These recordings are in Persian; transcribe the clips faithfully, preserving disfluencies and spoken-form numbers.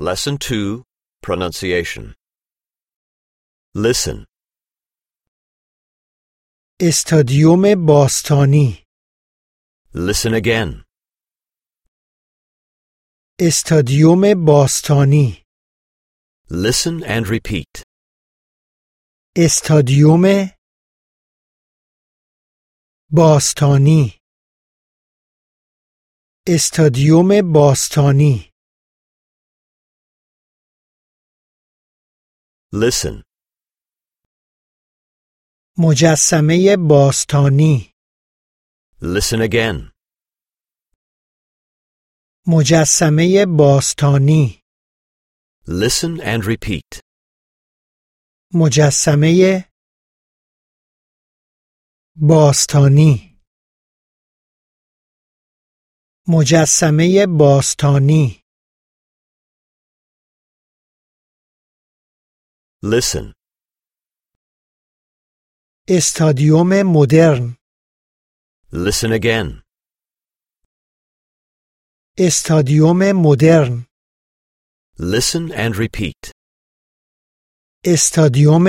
Lesson two, Pronunciation. Listen. استادیوم باستانی. Listen again. استادیوم باستانی. Listen and repeat. استادیوم باستانی. استادیوم باستانی. Listen. مجسمه باستانی. Listen again. مجسمه باستانی. Listen and repeat. مجسمه باستانی. مجسمه باستانی. Listen. استادیوم مدرن. Listen again. استادیوم مدرن. Listen and repeat. استادیوم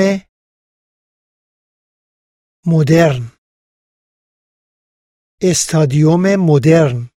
مدرن. استادیوم مدرن.